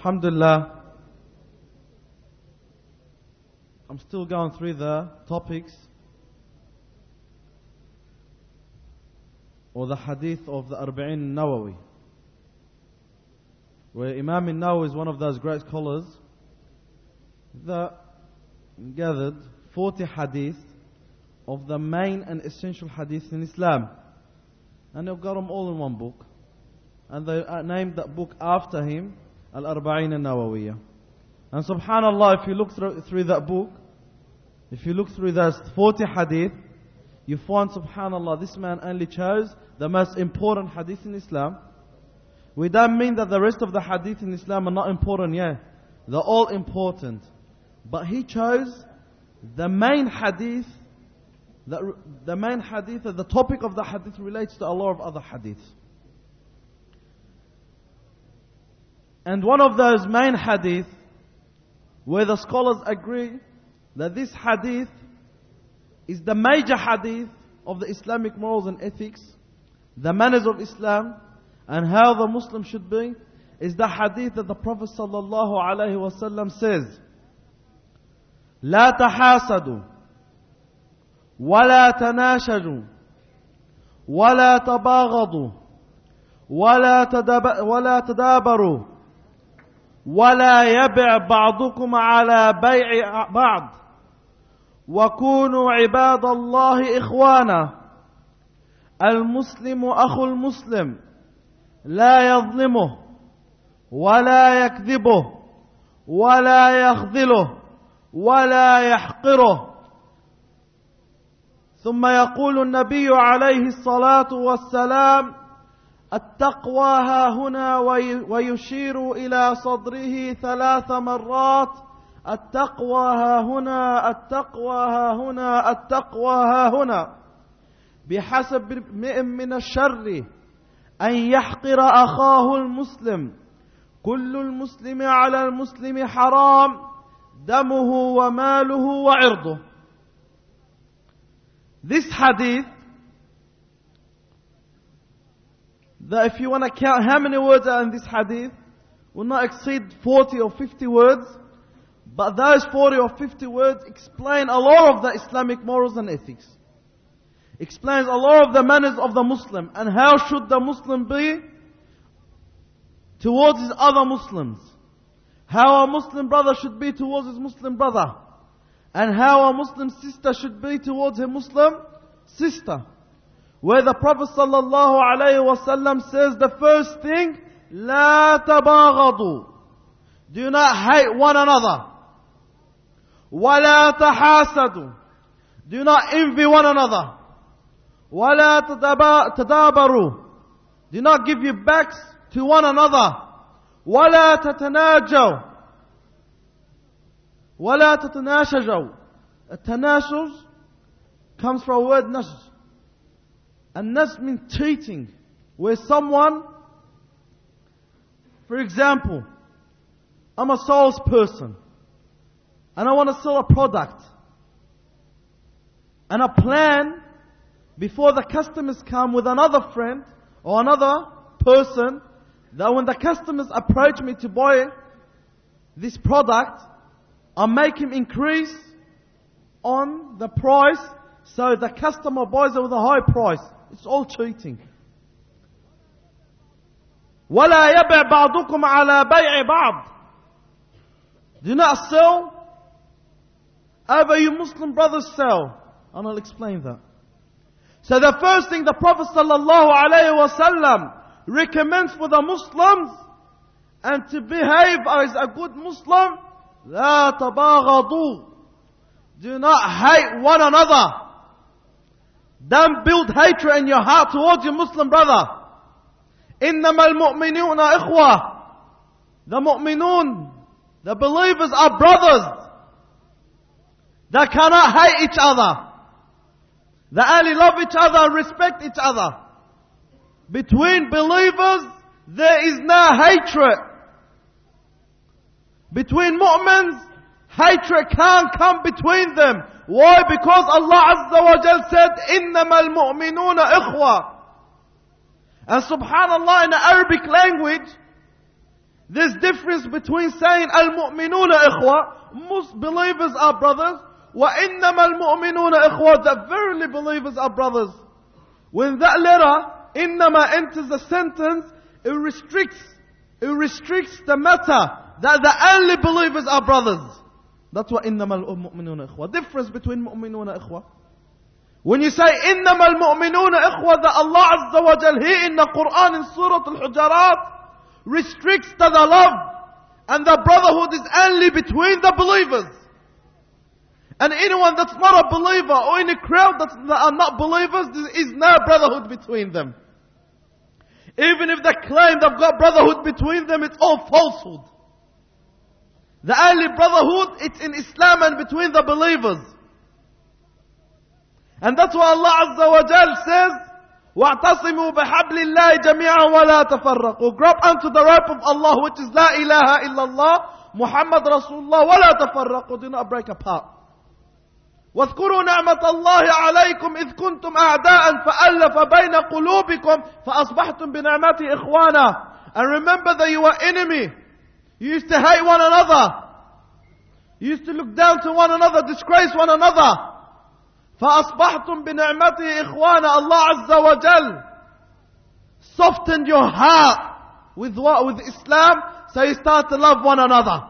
Alhamdulillah, I'm still going through the topics or the hadith of the Arba'in Nawawi, where Imam Nawawi is one of those great scholars that gathered 40 hadith of the main and essential hadith in Islam, and they've got them all in one book, and they named that book after him, Al-Arba'in Nawawiyya. And subhanallah, if you look through that book, if you look through those 40 hadith, you find, subhanallah, this man only chose the most important hadith in Islam. We don't mean that the rest of the hadith in Islam are not important, yeah. They're all important. But he chose the main hadith, the main hadith, the topic of the hadith relates to a lot of other hadiths. And one of those main hadith, where the scholars agree that this hadith is the major hadith of the Islamic morals and ethics, the manners of Islam, and how the Muslim should be, is the hadith that the Prophet sallallahu alaihi wasallam says, لا تحاسدوا ولا تناشدوا ولا تباغضوا ولا تدابروا ولا يبع بعضكم على بيع بعض وكونوا عباد الله إخوانا المسلم أخو المسلم لا يظلمه ولا يكذبه ولا يخذله ولا يحقره. ثم يقول النبي عليه الصلاة والسلام التقوى ها هنا ويشير إلى صدره 3 مرات التقوى ها هنا التقوى ها هنا التقوى ها هنا بحسب امرئ من الشر أن يحقر أخاه المسلم كل المسلم على المسلم حرام دمه وماله وعرضه. This hadith, that if you want to count how many words are in this hadith, will not exceed 40 or 50 words. But those 40 or 50 words explain a lot of the Islamic morals and ethics. Explains a lot of the manners of the Muslim, and how should the Muslim be towards his other Muslims. How a Muslim brother should be towards his Muslim brother. And how a Muslim sister should be towards her Muslim sister. Where the Prophet sallallahu alaihi wasallam says the first thing, لا تباغضوا, do not hate one another. ولا تحاسدوا, do not envy one another. ولا تدابروا, do not give your backs to one another. ولا تتناجوا ولا تتناشجوا. التناشج comes from a word nash. And nash means cheating. Where someone, for example, I'm a salesperson and I want to sell a product, and I plan before the customers come with another friend or another person, that when the customers approach me to buy this product, I make him increase on the price so the customer buys it with a high price. It's all cheating. وَلَا يَبِعْ بَعْضُكُمْ عَلَى بَيْعِ بَعْضٍ. Do not sell over you Muslim brothers sell. And I'll explain that. So the first thing the Prophet sallallahu alaihi wasallam recommends for the Muslims, and to behave as a good Muslim, لا تباغضوا, do not hate one another. Don't build hatred in your heart towards your Muslim brother. إنما المؤمنون إخوة. The mu'minun, the believers, are brothers. They cannot hate each other. They only love each other and respect each other. Between believers, there is no hatred. Between mu'mins, hatred can't come between them. Why? Because Allah Azza wa Jal said, إِنَّمَا الْمُؤْمِنُونَ إِخْوَةً. And subhanallah, in the Arabic language, There's difference between saying al-mu'minuna ikhwa, most believers are brothers, wa innama al-mu'minuna ikhwa, that verily believers are brothers. When that letter, innama, enters the sentence, it restricts the matter that the only believers are brothers. That's what innama al-mu'minuna ikhwa. Difference between mu'minuna ikhwa. When you say innama al-mu'minuna ikhwa, that Allah Azza wa Jal here in the Quran in Surah Al-Hujarat restricts to the love and the brotherhood is only between the believers. And anyone that's not a believer or in a crowd that are not believers, there is no brotherhood between them. Even if they claim they've got brotherhood between them, it's all falsehood. The only brotherhood, it's in Islam and between the believers. And that's why Allah Azza wa Jal says, وَاعْتَصِمُوا بِحَبْلِ اللَّهِ جَمِيعًا وَلَا تَفَرَّقُوا. Grab onto the rope of Allah, which is La ilaha illallah, Muhammad Rasulullah, وَلَا تَفَرَّقُوا. Do not break apart. واذكروا نعمة الله عليكم إذ كنتم أعداء فألف بين قلوبكم فأصبحتم بنعمته إخوانا. And remember that you were enemy. You used to hate one another. You used to look down to one another, disgrace one another. فأصبحتم بنعمته إخوانا. Allah Azza wa Jal softened your heart with what? With Islam, so you start to love one another.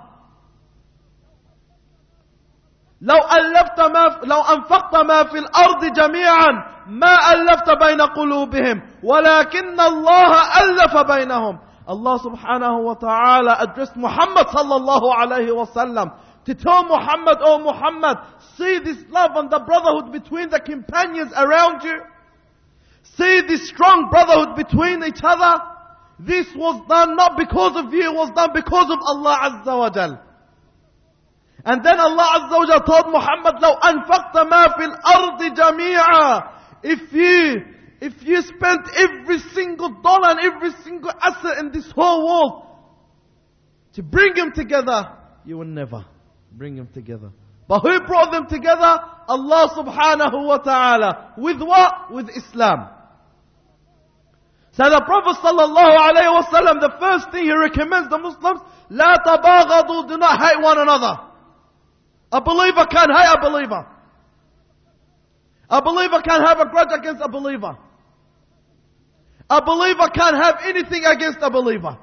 لو أنفقت ما في الأرض جميعا ما ألفت بين قلوبهم ولكن الله ألف بينهم. Allah subhanahu wa ta'ala addressed Muhammad sallallahu alayhi wa sallam to tell Muhammad, oh Muhammad, see this love and the brotherhood between the companions around you. See this strong brotherhood between each other. This was done not because of you, it was done because of Allah Azza wa Jal. And then Allah Azza wa Jal told Muhammad, لو أنفقت ما في الأرض جميعا. If you spent every single dollar and every single asset in this whole world to bring them together, you will never bring them together. But who brought them together? Allah subhanahu wa ta'ala. With what? With Islam. So the Prophet sallallahu alayhi wa sallam, the first thing he recommends the Muslims, لا تباغضوا, do not hate one another. A believer can't hate a believer. A believer can't have a grudge against a believer. A believer can't have anything against a believer.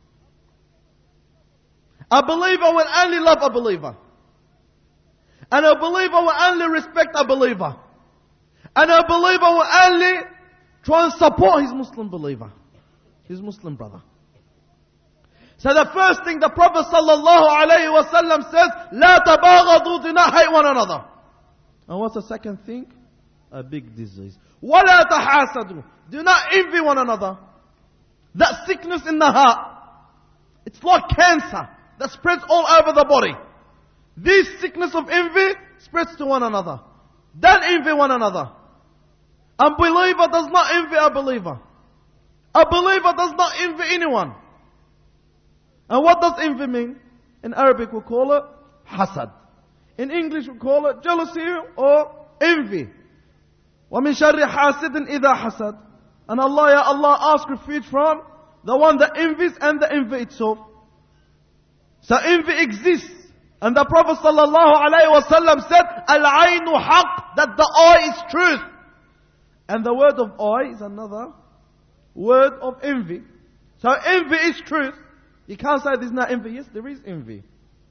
A believer will only love a believer. And a believer will only respect a believer. And a believer will only try and support his Muslim believer, his Muslim brother. So the first thing the Prophet sallallahu alayhi wa sallam says, لا تباغضوا, do not hate one another. And what's the second thing? A big disease. ولا تحاسدوا, do not envy one another. That sickness in the heart, it's like cancer that spreads all over the body. This sickness of envy spreads to one another. Don't envy one another. A believer does not envy a believer. A believer does not envy anyone. And what does envy mean? In Arabic we call it hasad. In English we call it jealousy or envy. وَمِن شَرِّ حَاسِدٍ إِذَا حَسَدٍ. And Allah, Ya Allah, ask refuge from the one that envies and the envy itself. So envy exists. And the Prophet sallallahu alayhi wa sallam said, Al-aynu haq, that the eye is truth. And the word of eye is another word of envy. So envy is truth. You can't say there's no envy. Yes, there is envy.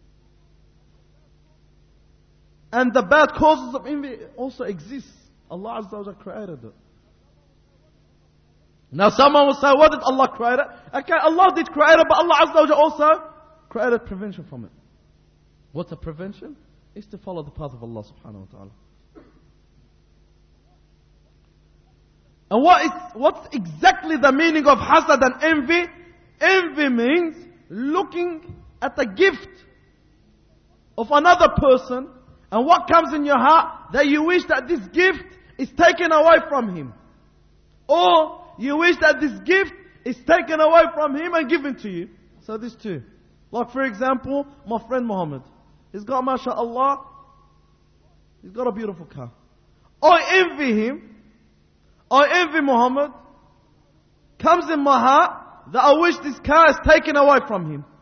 And the bad causes of envy also exist. Allah Azza wa Jalla created it. Now someone will say, what did Allah create it? Okay, Allah did create it, but Allah Azza wa Jalla also created prevention from it. What's a prevention? Is to follow the path of Allah subhanahu wa ta'ala. And what's exactly the meaning of hasad and envy? Envy means looking at the gift of another person, and what comes in your heart, that you wish that this gift is taken away from him. Or you wish that this gift is taken away from him and given to you. So these two. Like for example, my friend Muhammad. He's got, mashallah, he's got a beautiful car. I envy him. I envy Muhammad. Comes in my heart that I wish this car is taken away from him.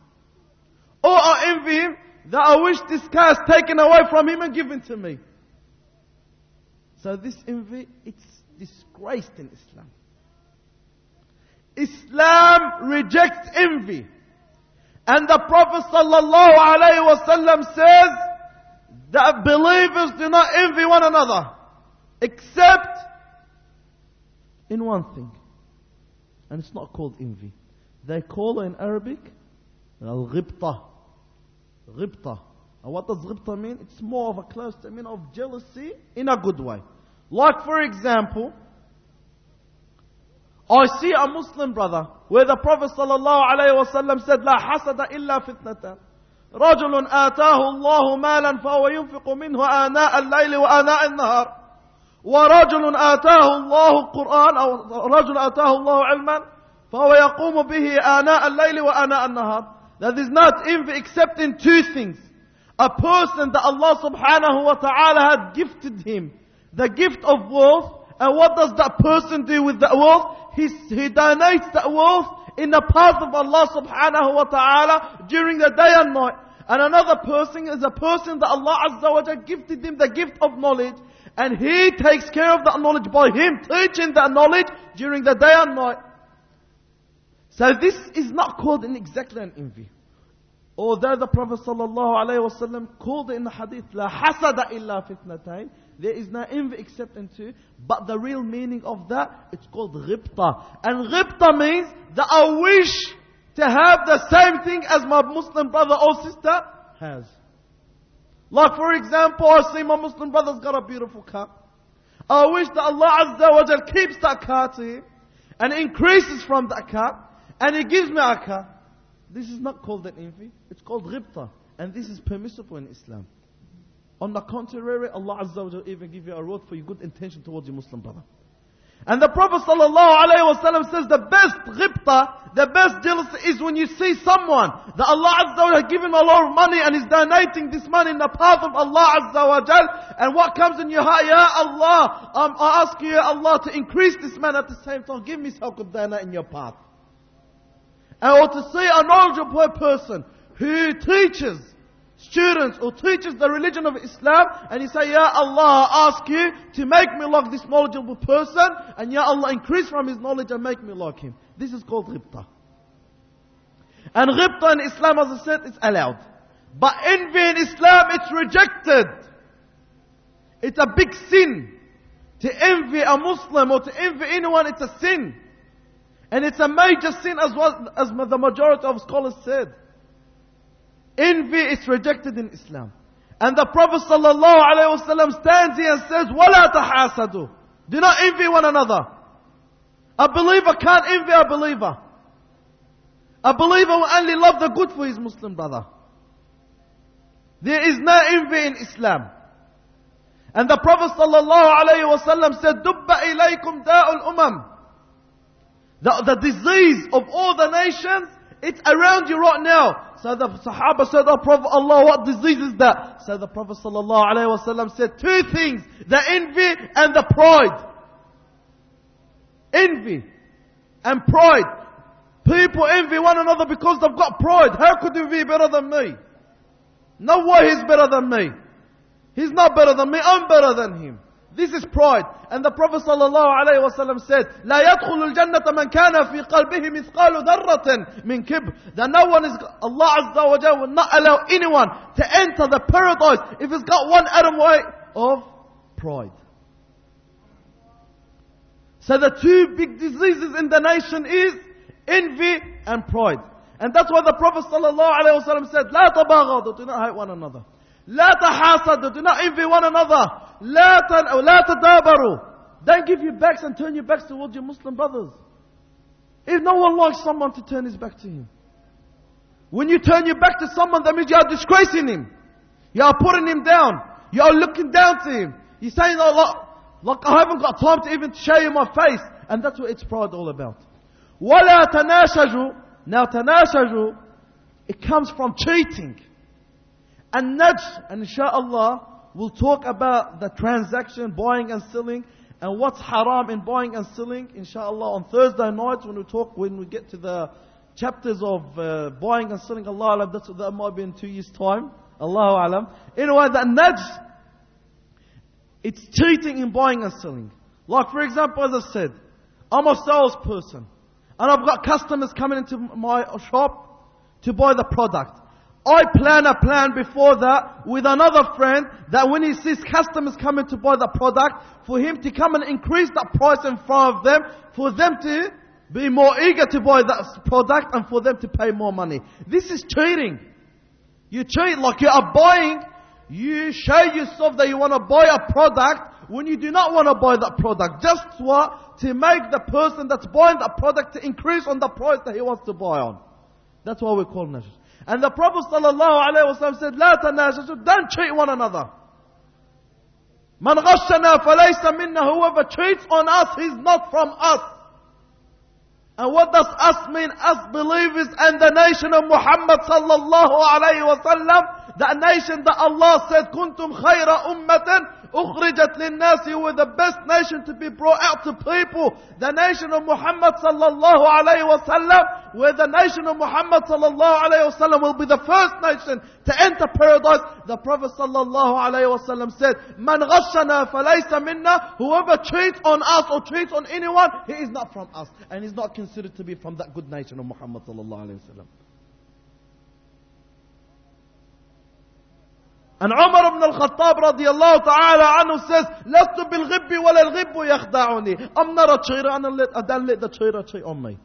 Or I envy him that I wish this car is taken away from him and given to me. So this envy, it's disgraced in Islam. Islam rejects envy. And the Prophet ﷺ says that believers do not envy one another, except in one thing. And it's not called envy. They call it in Arabic al-ghibta. Ghibta. And what does ghibta mean? It's more of a close to mean of jealousy in a good way. Like for example, I see a Muslim brother where the Prophet ﷺ said, لا حسد إلا فتنة رجل آتاه الله مالا فهو ينفق منه آناء الليل وآناء النهار ورجل آتاه الله قرآن أو رجل آتاه الله علما فهو يقوم به آناء الليل وآناء النهار. That is not envy except in two things. A person that Allah subhanahu wa ta'ala had gifted him the gift of wealth, and what does that person do with that wealth? He donates that wealth in the path of Allah subhanahu wa ta'ala during the day and night. And another person is a person that Allah azza wa jalla gifted him the gift of knowledge, and he takes care of that knowledge by him teaching that knowledge during the day and night. So this is not called exactly an envy. Although the Prophet ﷺ called it in the hadith, لا حسد إلا فتنتين, there is no envy except in two. But the real meaning of that, it's called ghibta. And ghibta means that I wish to have the same thing as my Muslim brother or sister has. Like for example, I see my Muslim brother's got a beautiful car. I wish that Allah Azza wa Jal keeps that car to him and increases from that car, and He gives me a car. This is not called an envy. It's called ghibta. And this is permissible in Islam. On the contrary, Allah Azza wa Jalla even give you a reward for your good intention towards your Muslim brother. And the Prophet ﷺ says the best ghibta, the best jealousy is when you see someone that Allah Azza wa Jalla has given a lot of money and is donating this money in the path of Allah Azza wa Jalla, and what comes in your heart, Ya Allah, I ask you, Ya Allah, to increase this man at the same time, give me some good donate in your path. Or to see a knowledgeable person who teaches students or teaches the religion of Islam, and you say, Ya Allah, I ask you to make me like this knowledgeable person, and Ya Allah, increase from his knowledge and make me like him. This is called ghibta. And ghibta in Islam, as I said, it's allowed. But envy in Islam, it's rejected. It's a big sin. To envy a Muslim or to envy anyone, it's a sin. And it's a major sin as well as the majority of scholars said. Envy is rejected in Islam. And the Prophet ﷺ stands here and says, وَلَا تَحَاسَدُوا. Do not envy one another. A believer can't envy a believer. A believer will only love the good for his Muslim brother. There is no envy in Islam. And the Prophet ﷺ said, دُبَّ إِلَيْكُمْ دَاءُ الْأُمَمِ. The disease of all the nations, it's around you right now. So the Sahaba said, oh Prophet Allah, what disease is that? So the Prophet ﷺ said two things, the envy and the pride. Envy and pride. People envy one another because they've got pride. How could he be better than me? No way he's better than me. He's not better than me, I'm better than him. This is pride. And the Prophet ﷺ said, لا يدخل الجنة من كان في قلبه مثقال ذرة من كبر. That no one is, Allah Azza wa Jalla will not allow anyone to enter the paradise if he's got one atom weight of pride. So the two big diseases in the nation is envy and pride. And that's why the Prophet ﷺ said, لا تباغضوا, do not hate one another. لا تحاسدوا, do not envy one another. لا تدابروا, don't give your backs and turn your backs towards your Muslim brothers. If no one likes someone to turn his back to him. When you turn your back to someone, that means you are disgracing him. You are putting him down. You are looking down to him. You're saying, oh, like I haven't got time to even show you my face. And that's what it's pride all about. وَلَا تَنَاشَجُوا. Now تَنَاشَجُوا, it comes from cheating. And nudge, and inshallah, we'll talk about the transaction, buying and selling, and what's haram in buying and selling, inshallah, on Thursday nights when we get to the chapters of buying and selling. Allah Alam, that might be in 2 years' time. Allahu Alam. Anyway, that najs, it's cheating in buying and selling. Like for example, as I said, I'm a salesperson. And I've got customers coming into my shop to buy the product. I plan a plan before that with another friend that when he sees customers coming to buy the product, for him to come and increase that price in front of them, for them to be more eager to buy that product and for them to pay more money. This is cheating. You cheat like you are buying. You show yourself that you want to buy a product when you do not want to buy that product. Just what? To make the person that's buying that product to increase on the price that he wants to buy on. That's what we call najs. And the Prophet ﷺ said, لا تناجشوا, don't cheat one another. من غشنا فليس منا, whoever cheats on us, he's not from us. And what does us mean? Us believers and the nation of Muhammad sallallahu alayhi wa sallam, that nation that Allah said, كنتم خير أمة أخرجت للناس, you were the best nation to be brought out to people. The nation of Muhammad sallallahu alayhi wa sallam, where the nation of Muhammad sallallahu alayhi wa sallam will be the first nation to enter paradise. The Prophet sallallahu alayhi wa sallam said, من غشنا فليس منا, whoever cheats on us or cheats on anyone, he is not from us. And he's not considered to be from that good nation of Muhammad sallallahu alayhi wa sallam. And Umar ibn al-Khattab radiyallahu ta'ala anhu says, لَسْتُ بِالْغِبِّ وَلَا الْغِبُّ يَخْدَعُنِي. I'm not a cheater, I don't let the cheater cheat on me.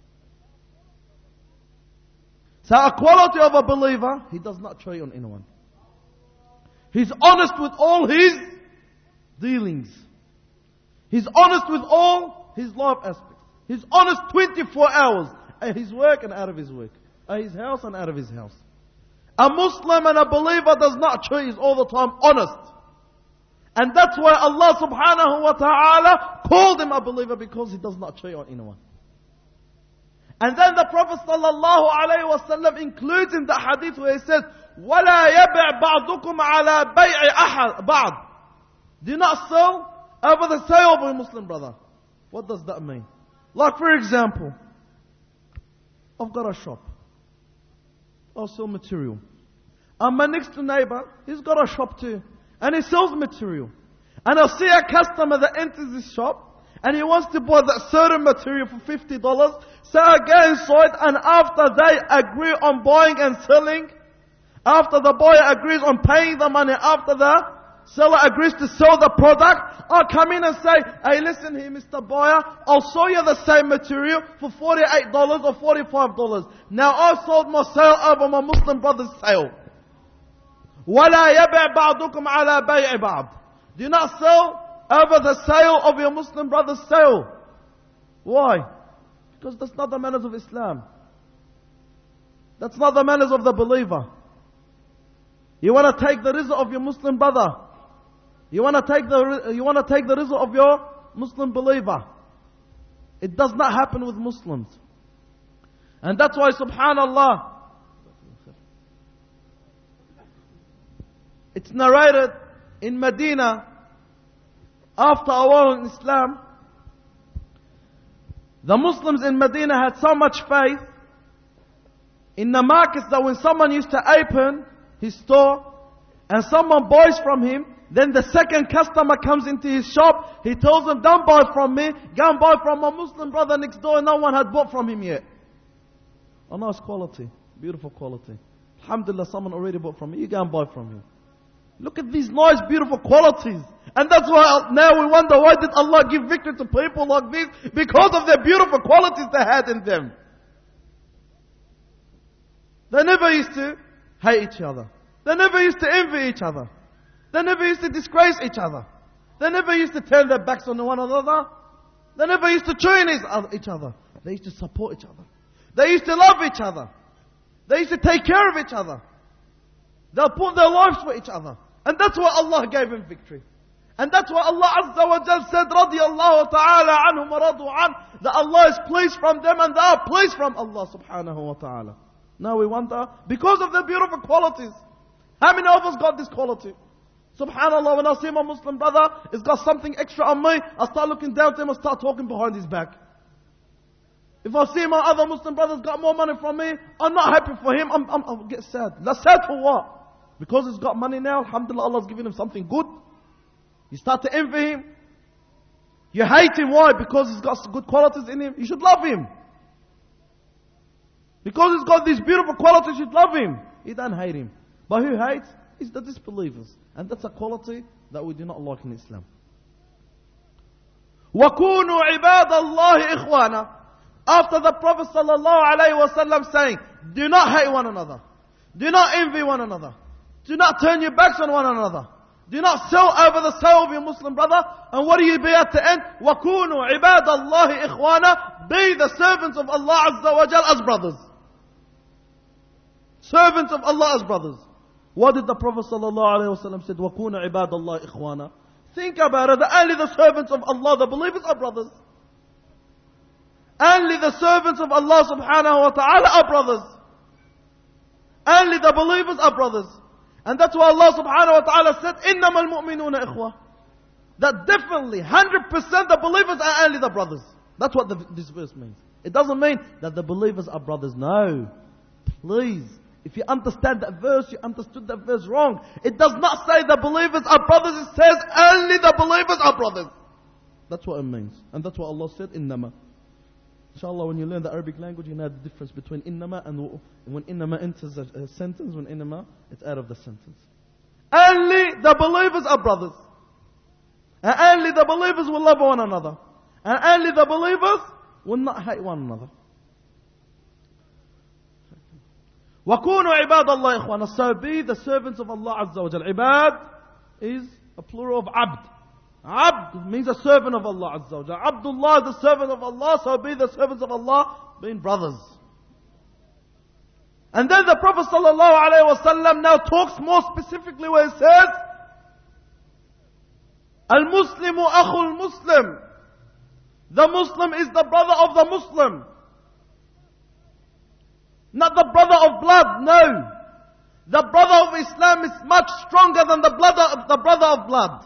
So a quality of a believer, he does not cheat on anyone. He's honest with all his dealings. He's honest with all his life aspects. He's honest 24 hours at his work and out of his work. At his house and out of his house. A Muslim and a believer does not cheat, he's all the time honest. And that's why Allah subhanahu wa ta'ala called him a believer, because he does not cheat on anyone. And then the Prophet sallallahu alayhi wa sallam includes in the hadith where he says, وَلَا يَبِعْ بَعْضُكُمْ عَلَى بَيْعِ بَعْضٍ. Do not sell over the sale of a Muslim brother. What does that mean? Like for example, I've got a shop. I'll sell material. And my next door neighbor, he's got a shop too. And he sells material. And I'll see a customer that enters his shop and he wants to buy that certain material for $50. So I go inside, and after they agree on buying and selling, after the buyer agrees on paying the money, after the seller agrees to sell the product, I'll come in and say, hey, listen here, Mr. Buyer, I'll sell you the same material for $48 or $45. Now I've sold my sale over my Muslim brother's sale. وَلَا يَبِعْ بَعْضُكُمْ عَلَى بَيْعِ بَعْضٍ. Do not sell over the sale of your Muslim brother's sale. Why? Because that's not the manners of Islam. That's not the manners of the believer. You want to take the rizq of your Muslim brother. You want to take the rizq of your Muslim believer. It does not happen with Muslims. And that's why, subhanallah, it's narrated in Medina, after a war in Islam, the Muslims in Medina had so much faith in the markets that when someone used to open his store and someone buys from him, then the second customer comes into his shop, he tells them, don't buy from me, go and buy from my Muslim brother next door. No one had bought from him yet. Oh, nice quality, beautiful quality. Alhamdulillah, someone already bought from me, you go and buy from him. Look at these nice, beautiful qualities. And that's why now we wonder, why did Allah give victory to people like this? Because of their beautiful qualities they had in them. They never used to hate each other. They never used to envy each other. They never used to disgrace each other. They never used to turn their backs on one another. They never used to join each other. They used to support each other. They used to love each other. They used to take care of each other. They'll put their lives for each other. And that's why Allah gave him victory. And that's why Allah Azza wa Jal said, radiyallahu ta'ala anhum wa radu an, that Allah is pleased from them and they are pleased from Allah subhanahu wa ta'ala. Now we wonder, because of their beautiful qualities, how many of us got this quality? Subhanallah, when I see my Muslim brother, he's got something extra on me, I start looking down to him and start talking behind his back. If I see my other Muslim brothers got more money from me, I'm not happy for him, I'll get sad. That's sad for what? Because he's got money now, alhamdulillah, Allah's giving him something good. You start to envy him. You hate him, why? Because he's got good qualities in him. You should love him. Because he's got these beautiful qualities, you should love him. You don't hate him. But who hates? It's the disbelievers. And that's a quality that we do not like in Islam. وَكُونُوا عِبَادَ اللَّهِ إِخْوَانًا. After the Prophet ﷺ saying, do not hate one another. Do not envy one another. Do not turn your backs on one another. Do not sell over the sale of your Muslim brother. And what do you be at the end? وَكُونُوا عِبَادَ اللَّهِ إِخْوَانًا. Be the servants of Allah Azza wa Jal as brothers. Servants of Allah as brothers. What did the Prophet ﷺ said? وَكُونُوا عِبَادَ اللَّهِ إِخْوَانًا. Think about it. Only the servants of Allah, the believers, are brothers. Only the servants of Allah subhanahu wa ta'ala are brothers. Only the believers are brothers. And that's why Allah subhanahu wa ta'ala said, إِنَّمَا الْمُؤْمِنُونَ إِخْوَةً. That definitely, 100% the believers are only the brothers. That's what this verse means. It doesn't mean that the believers are brothers. No. Please. If you understand that verse, you understood that verse wrong. It does not say the believers are brothers. It says only the believers are brothers. That's what it means. And that's what Allah said, إِنَّمَا. Inshallah, when you learn the Arabic language, you know the difference between innama and when innama enters a sentence, when innama, it's out of the sentence. Only the believers are brothers. And only the believers will love one another. And only the believers will not hate one another. وَكُونُوا عِبَادَ اللَّهِ إِخْوَانًا. So be the servants of Allah Azza wa Jal. Ibad is a plural of abd. Abd means a servant of Allah Azza wa Jal. Abdullah is the servant of Allah, so be the servants of Allah, being brothers. And then the Prophet ﷺ now talks more specifically where he says, Al-Muslimu akhul Muslim. The Muslim is the brother of the Muslim. Not the brother of blood, no. The brother of Islam is much stronger than the brother of blood.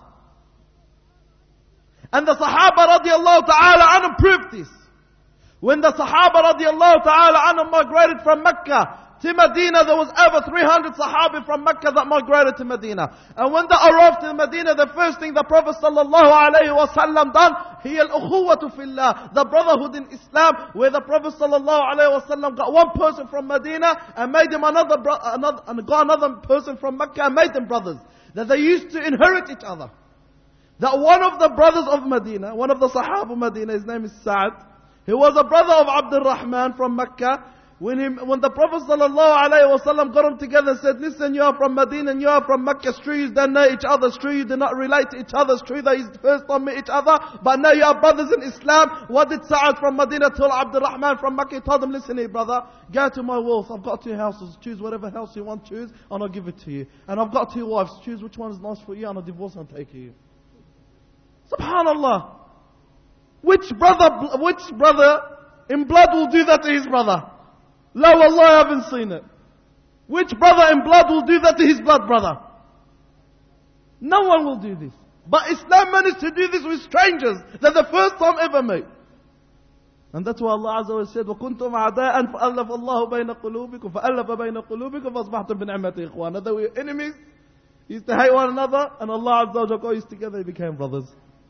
And the Sahaba radiallahu ta'ala anhum proved this. When the Sahaba radiallahu ta'ala anhum migrated from Mecca to Medina, there was over 300 Sahabi from Mecca that migrated to Medina. And when they arrived to Medina, the first thing the Prophet sallallahu alayhi wa sallam done, هي الأخوة في الله, the brotherhood in Islam, where the Prophet sallallahu alayhi wa sallam got one person from Medina and made him and got another person from Mecca and made them brothers. That they used to inherit each other. That one of the brothers of Medina, one of the Sahaba of Medina, his name is Sa'd, he was a brother of Abdul Rahman from Mecca. When the Prophet ﷺ got them together and said, listen, you are from Medina and you are from Mecca, it's true you don't know each other, it's true you do not relate to each other, it's true that you first time met each other, but now you are brothers in Islam. What did Sa'ad from Medina tell Abdul Rahman from Mecca? He told him, listen here brother, go to my wealth, I've got 2 houses, choose whatever house you want, choose, and I'll give it to you. And I've got 2 wives, choose which one is nice for you, and I'll divorce and take you. Subhanallah. Which brother in blood will do that to his brother? La wallah, I haven't seen it. Which brother in blood will do that to his blood brother? No one will do this. But Islam managed to do this with strangers that the first time ever met. And that's why Allah Azza wa said, وَكُنْتُمْ عَدَاءً فَأَلَّفَ اللَّهُ بَيْنَ قُلُوبِكُمْ فَأَلَّفَ بَيْنَ قُلُوبِكُمْ فَأَصْبَحْتُمْ بِنِعْمَتِهِ إِخْوَانًا. They were enemies, used to hate one another, and Allah Azza wa Jalla got used together, they became brothers.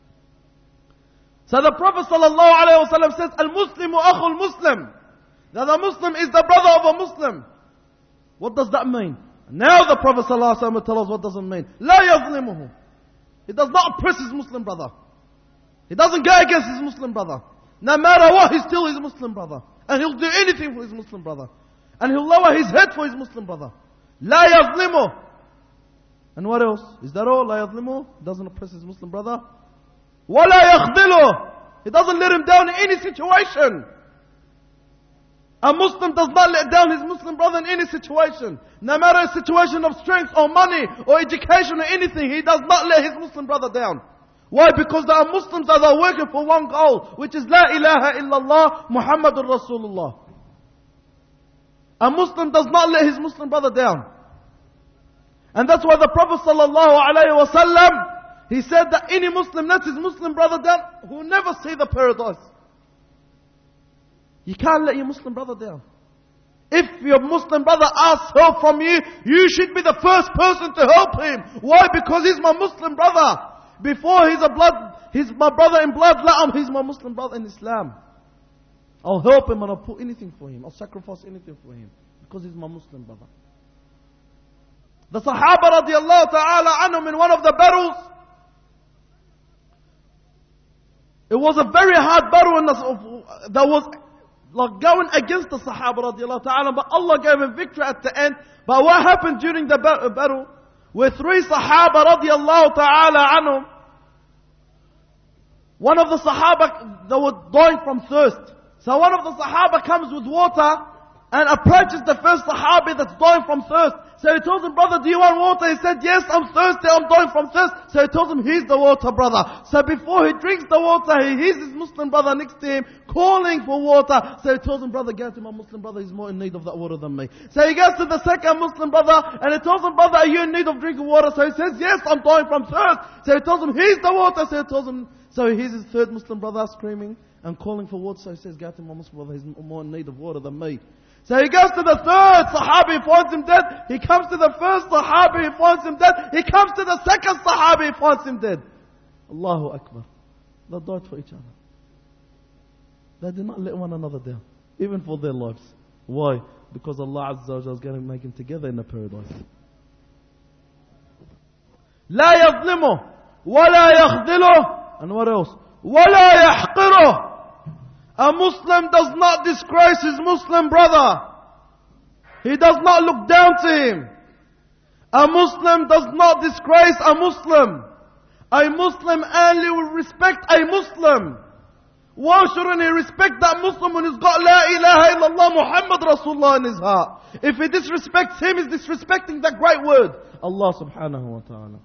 So the Prophet ﷺ says, Al-Muslimu akhul Muslim. That the Muslim is the brother of a Muslim. What does that mean? Now the Prophet ﷺ will tell us what does it mean. La yazlimuhu. He does not oppress his Muslim brother. He doesn't go against his Muslim brother. No matter what, he's still his Muslim brother. And he'll do anything for his Muslim brother. And he'll lower his head for his Muslim brother. La yazlimuhu. And what else? Is that all? La yazlimuhu. He doesn't oppress his Muslim brother. Wa la yakhdiluhu. He doesn't let him down in any situation. A Muslim does not let down his Muslim brother in any situation. No matter a situation of strength or money or education or anything, he does not let his Muslim brother down. Why? Because there are Muslims that are working for one goal, which is La ilaha illallah Muhammadur Rasulullah. A Muslim does not let his Muslim brother down. And that's why the Prophet ﷺ, he said that any Muslim lets his Muslim brother down, who will never see the paradise. You can't let your Muslim brother down. If your Muslim brother asks help from you, you should be the first person to help him. Why? Because he's my Muslim brother. Before he's my brother in blood, he's my Muslim brother in Islam. I'll help him and I'll put anything for him. I'll sacrifice anything for him. Because he's my Muslim brother. The Sahaba radiallahu ta'ala anhum in one of the battles, it was a very hard battle that was like going against the Sahaba radiallahu ta'ala, but Allah gave him victory at the end. But what happened during the battle? Where 3 Sahaba radiallahu ta'ala anhum, one of the Sahaba, they were dying from thirst. So one of the Sahaba comes with water and approaches the first Sahabi that's dying from thirst. So he tells him, brother, do you want water? He said, yes, I'm thirsty, I'm dying from thirst. So he tells him, here's the water, brother. So before he drinks the water, he hears his Muslim brother next to him calling for water. So he tells him, brother, go to my Muslim brother, he's more in need of that water than me. So he goes to the second Muslim brother and he tells him, brother, are you in need of drinking water? So he says, yes, I'm dying from thirst. So he tells him, here's the water. So he hears his third Muslim brother screaming and calling for water. So he says, go to my Muslim brother, he's more in need of water than me. So he goes to the third Sahabi, he finds him dead. He comes to the first Sahabi, he finds him dead. He comes to the second Sahabi, he finds him dead. Allahu Akbar. They died for each other. They did not let one another down, even for their lives. Why? Because Allah Azza wa Jalla is going to make them together in the paradise. لا يظلمه ولا يخذله. And what else? ولا يحقره. A Muslim does not disgrace his Muslim brother. He does not look down to him. A Muslim does not disgrace a Muslim. A Muslim only will respect a Muslim. Why shouldn't he respect that Muslim when he's got La ilaha illallah Muhammad Rasulullah in his heart? If he disrespects him, he's disrespecting that great word, Allah subhanahu wa ta'ala.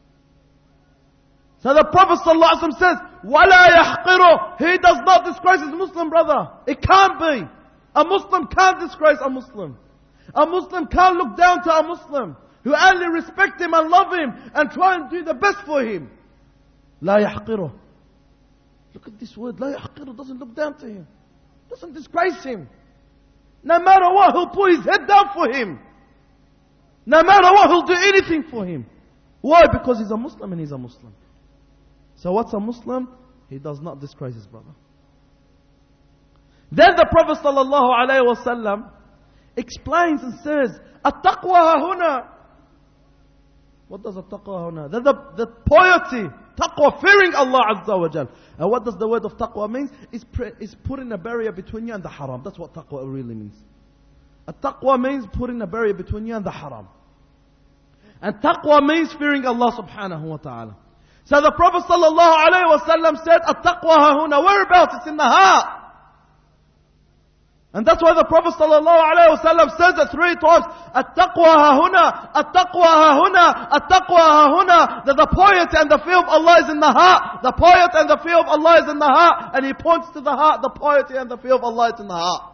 So the Prophet ﷺ says, وَلَا يَحْقِرُ. He does not disgrace his Muslim brother. It can't be. A Muslim can't disgrace a Muslim. A Muslim can't look down to a Muslim. You only respect him and love him and try and do the best for him. لَا يَحْقِرُ. Look at this word. لَا يَحْقِرُ. Doesn't look down to him. Doesn't disgrace him. No matter what, he'll put his head down for him. No matter what, he'll do anything for him. Why? Because he's a Muslim and he's a Muslim. So what's a Muslim? He does not disgrace his brother. Then the Prophet ﷺ explains and says, "At-taqwa huna." What does at-taqwa huna? The piety, taqwa, fearing Allah Azza wa Jal. And what does the word of taqwa mean? It's putting a barrier between you and the haram. That's what taqwa really means. At-taqwa means putting a barrier between you and the haram. And taqwa means fearing Allah subhanahu wa ta'ala. So the Prophet ﷺ said, At-taqwa hahuna. Whereabouts? It's in the heart. And that's why the Prophet ﷺ says it 3 times. At-taqwa hahuna. At-taqwa hahuna. At-taqwa hahuna. That the piety and the fear of Allah is in the heart. The piety and the fear of Allah is in the heart. And he points to the heart. The piety and the fear of Allah is in the heart.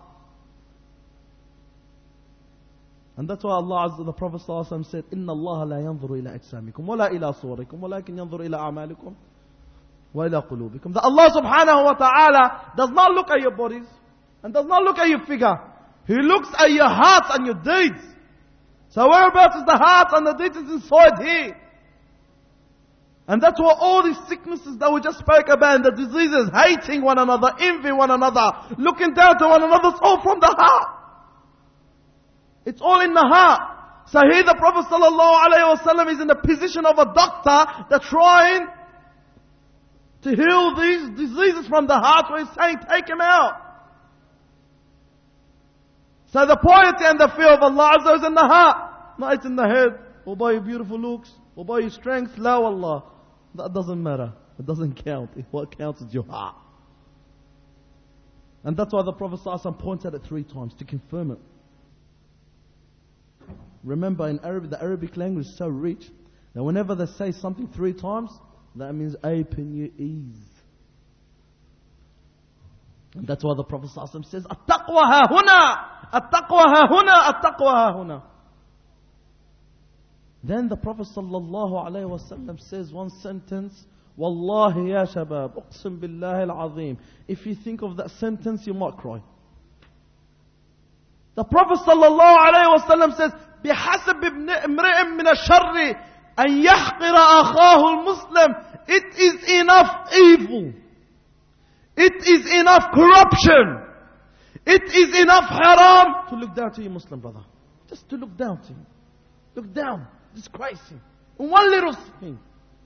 And that's why Allah Azza, the Prophet ﷺ said, إِنَّ اللَّهَ لَا يَنظُرُ إِلَىٰ أَجْسَامِكُمْ وَلَا إِلَىٰ صُوَرِكُمْ وَلَكِنْ يَنظُرُ إِلَىٰ أَعْمَالِكُمْ وَإِلَىٰ قُلُوبِكُمْ. That Allah subhanahu wa ta'ala does not look at your bodies and does not look at your figure. He looks at your hearts and your deeds. So whereabouts is the heart and the deeds is inside here. And that's why all these sicknesses that we just spoke about and the diseases, hating one another, envying one another, looking down to one another, it's all from the heart. It's all in the heart. So here the Prophet ﷺ is in the position of a doctor that's trying to heal these diseases from the heart, where he's saying, take them out. So the piety and the fear of Allah Azza is in the heart. Not it's in the head, or by your beautiful looks, or by your strength. La wallah. That doesn't matter. It doesn't count. What counts is your heart. And that's why the Prophet ﷺ points at it 3 times to confirm it. Remember, in Arabic, the Arabic language is so rich that whenever they say something 3 times, that means open your ears. And that's why the Prophet ﷺ says, At-taqwa ha-huna! At-taqwa ha-huna! At-taqwa ha-huna! Then the Prophet ﷺ says one sentence, Wallahi ya shabab, uqsim billahi al-azim. If you think of that sentence, you might cry. The Prophet sallallahu alayhi wa sallam says, بِحَسَبِ امْرِئٍ مِّنَ الشَّرِّ أَن يَحْقِرَ أَخَاهُ الْمُسْلِمِ. It is enough evil. It is enough corruption. It is enough haram to look down to your Muslim brother. Just to look down to him. Look down. Disgrace him. In one little thing.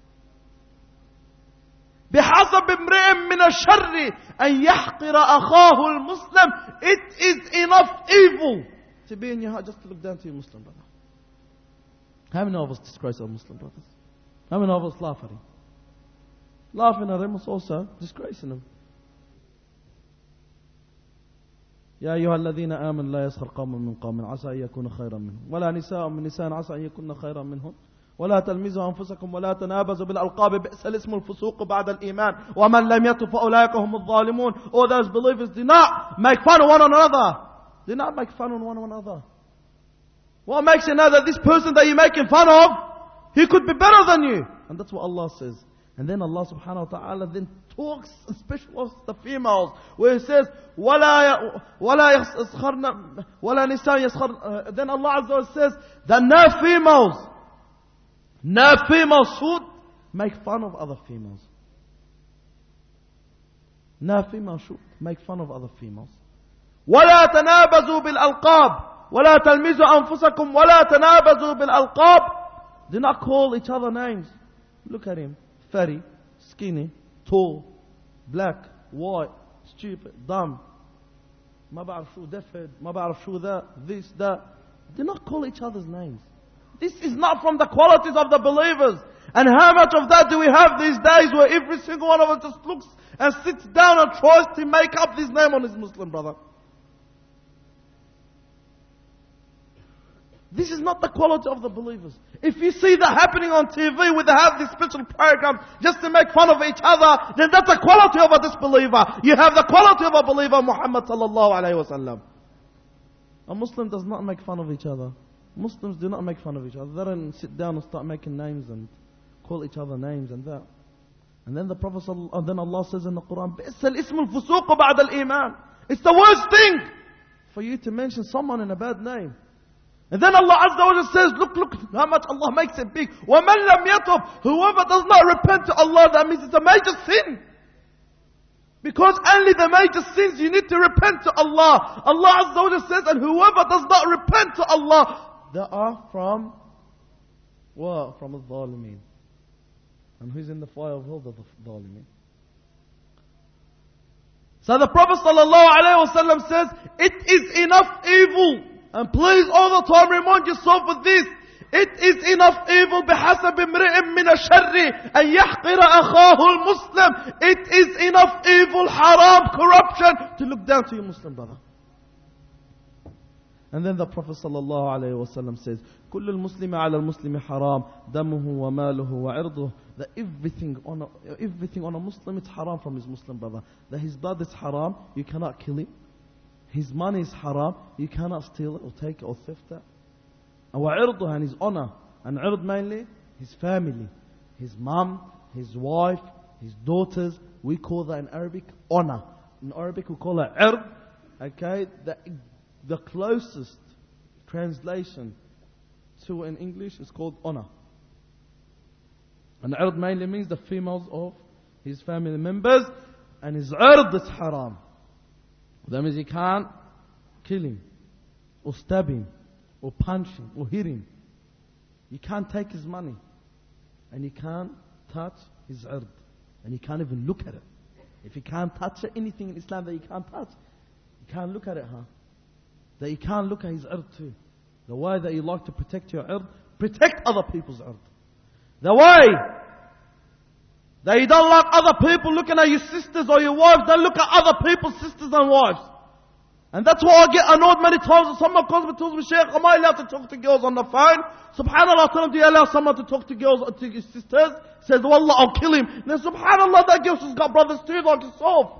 بحسب امرئ من الشر أن يحقر أخاه المسلم. It is enough evil to be in your heart just to look down to your Muslim brother. How many of us disgrace our Muslim brothers? How many of us laugh at him? Laughing at him is also disgracing him. يا أيها الذين آمنوا لا يسخر قوم من قوم عسى أن يكون خيرا منهم ولا نساء من نساء عسى أن يكون خيرا منهم ولا تلمزوا أنفسكم ولا تنابزوا بالألقاب بئس الاسم الفسوق بعد الإيمان ومن لم يتب فأولئك هم الظالمون. All those believers, do not make fun of one another. Do not make fun of one another. What makes you know that this person that you're making fun of, he could be better than you? And that's what Allah says. And then Allah subhanahu wa ta'ala then talks, especially of the females, where He says, وَلَا يَسْخَرْنَ وَلَا نِسَاء يَسْخَرْنَ. Then Allah Azza wa says that no females should make fun of other females. No female should make fun of other females. وَلَا تَنَابَزُوا بِالْأَلْقَابِ وَلَا تَلْمِزُوا أَنفُسَكُمْ وَلَا تَنَابَزُوا بِالْأَلْقَابِ. Do not call each other names. Look at him. Fatty, skinny, tall, black, white, stupid, dumb. ما بعرف شو دفد, ما بعرف شو ذا, this, that. Do not call each other's names. This is not from the qualities of the believers. And how much of that do we have these days where every single one of us just looks and sits down and tries to make up this name on his Muslim brother? This is not the quality of the believers. If you see that happening on TV where they have these special programs just to make fun of each other, then that's the quality of a disbeliever. You have the quality of a believer, Muhammad sallallahu alayhi wa sallam. A Muslim does not make fun of each other. Muslims do not make fun of each other. They don't sit down and start making names and call each other names and that. And then the Prophet then Allah says in the Quran, بِئْسَ الْإِسْمُ الْفُسُوقُ بَعْدَ الْإِيمَانِ. It's the worst thing for you to mention someone in a bad name. And then Allah Azza wa Jalla says, look how much Allah makes it big. وَمَنْ لَمْ يَتُبْ. Whoever does not repent to Allah, that means it's a major sin. Because only the major sins you need to repent to Allah. Allah Azza wa Jalla says, and whoever does not repent to Allah, they are from what? From the Zalimeen. And who's in the fire of hell? The Zalimeen. So the Prophet sallallahu alayhi wa sallam says, it is enough evil. And please all the time remind yourself of this. It is enough evil بحسب امرئ من الشر أن يحقر أخاه المسلم. It is enough evil, haram, corruption to look down to your Muslim brother. And then the Prophet sallallahu alayhi wa sallam says, كل المسلم على المسلم حرام دمه وماله وعرضه. That everything on a Muslim is haram from his Muslim brother. That his blood is haram, you cannot kill him. His money is haram, you cannot steal it or take it or theft it. And his honor. And ird mainly, his family. His mom, his wife, his daughters. We call that in Arabic honor. In Arabic we call it ird. Okay, the closest translation to in English is called honor. And ird mainly means the females of his family members. And his ird is haram. That means you can't kill him, or stab him, or punch him, or hit him. You can't take his money. And you can't touch his ird. And you can't even look at it. If you can't touch anything in Islam that you can't touch, you can't look at it, That you can't look at his ird too. The way that you like to protect your ird, protect other people's ird. The way that you don't like other people looking at your sisters or your wives, don't look at other people's sisters and wives. And that's why I get annoyed many times when someone comes and tells me, Shaykh, am I allowed to talk to girls on the phone? Subhanallah, I tell them, do you allow someone to talk to girls, to your sisters? Says, Wallah, I'll kill him. And then subhanallah, that girl has got brothers too like yourself.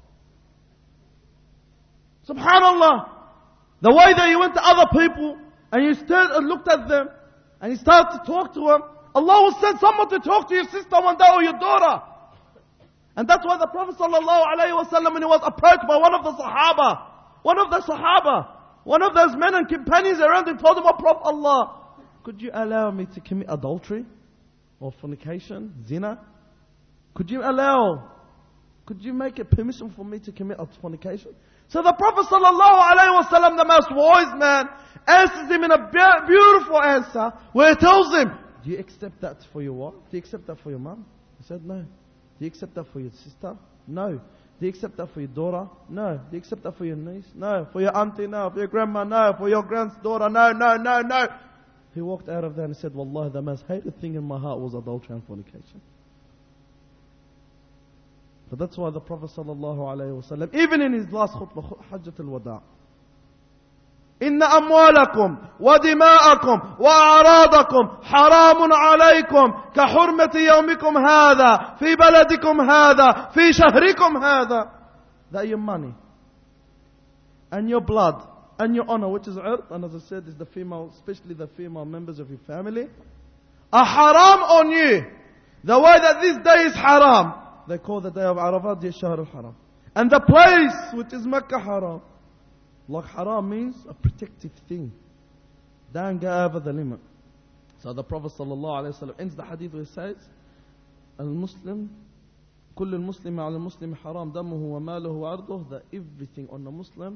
Subhanallah. The way that you went to other people and you stood and looked at them and you started to talk to them, Allah will send someone to talk to your sister one day or your daughter. And that's why the Prophet sallallahu alayhi wa sallam, when he was approached by one of the Sahaba, One of those men and companions around him told him, "O Prophet Allah, could you allow me to commit adultery or fornication, zina? Could you make it permission for me to commit fornication?" So the Prophet ﷺ, the most wise man, answers him in a beautiful answer where he tells him, "Do you accept that for your wife? Do you accept that for your mom?" He said, "No." "Do you accept that for your sister?" "No." "Do you accept that for your daughter?" "No." "Do you accept that for your niece?" "No." "For your auntie?" "No." "For your grandma?" "No." "For your granddaughter?" "No, no, no, no." He walked out of there and said, "Wallahi, the most hated thing in my heart was adultery and fornication." But that's why the Prophet ﷺ, even in his last khutbah, Hajjat al-Wada', إن أموالكم ودماءكم وأعراضكم حرام عليكم كحرمة يومكم هذا في بلدكم هذا في شهركم هذا. That your money and your blood and your honor, which is ird, and as I said, is the female, especially the female members of your family, are haram on you. The way that this day is haram, they call the day of Arafat the Shahr al-Haram. And the place, which is Mecca, haram. Like haram means a protective thing. Don't go over the limit. So the Prophet ﷺ ends the hadith where he says, Al-Muslim, كل المسلم على المسلم حرام دمه وماله وعرضه. That everything on the Muslim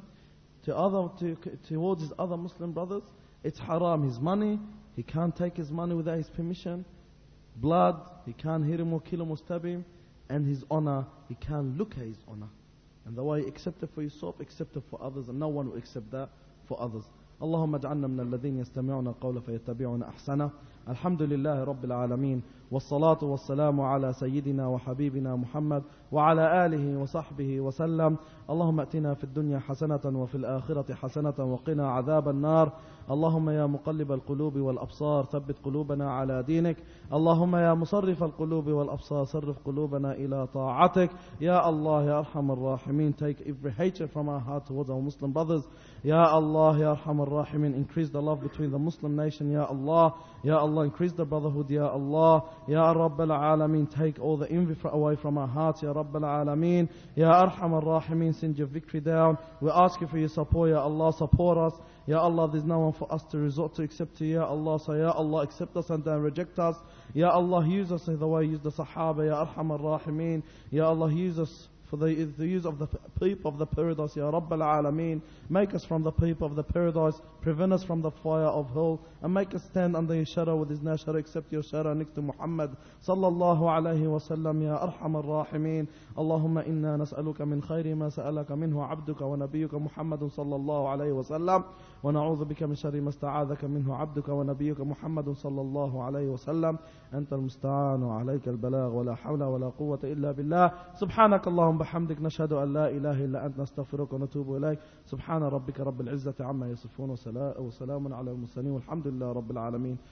towards his other Muslim brothers, it's haram. His money, he can't take his money without his permission. Blood, he can't hit him or kill him or stab him. And his honor, he can't look at his honor. And the way you accept it for yourself, accept it for others, and no one will accept that for others. اللهم اجعلنا من الذين يستمعون القول فيتبعون أحسنه. الحمد لله رب العالمين والصلاة والسلام على سيدنا وحبيبنا محمد وعلى آله وصحبه وسلم. اللهم ائتنا في الدنيا حسنة وفي الآخرة حسنة وقنا عذاب النار. اللهم يا مقلب القلوب والأبصار ثبت قلوبنا على دينك. اللهم يا مصرف القلوب والأبصار صرف قلوبنا إلى طاعتك. يا الله يا أرحم الراحمين, take every hatred from our heart towards our Muslim brothers. Ya Allah, Ya Arhamar Rahimin, increase the love between the Muslim nation, Ya Allah. Ya Allah, increase the brotherhood, Ya Allah. Ya Rabbal Alameen, take all the envy away from our hearts, Ya Rabbal Alameen. Ya Arhamar Rahimin, send your victory down. We ask you for your support, Ya Allah, support us. Ya Allah, there's no one for us to resort to except to Ya Allah. So Ya Allah, accept us and don't reject us. Ya Allah, use us the way you use the Sahaba, Ya Arhamar Rahimin. Ya Allah, use us for the use of the people of the paradise, Ya Rabbal Alameen. Make us from the people of the paradise, prevent us from the fire of hell, and make us stand under your shadow with his no shadow except your shadow next to Muhammad sallallahu alayhi wa sallam. Ya Arhamar Rahimin. Allahumma inna nas'aluka min khayri ma sa'alaka minhu abduka wa nabiyyuka Muhammadun sallallahu alayhi wa sallam, wa na'udhu bika min sharri ma sta'adhaka minhu abduka wa nabiyyuka Muhammadun sallallahu alayhi wa sallam. Anta al-musta'an wa alayka al-balagh wa la hawla wa la quwwata illa billah. Subhanaka Allahumma بحمدك نشهد أن لا إله إلا أنت نستغفرك ونتوب إليك. سبحان ربك رب العزة عما يصفون وسلام على المرسلين والحمد لله رب العالمين.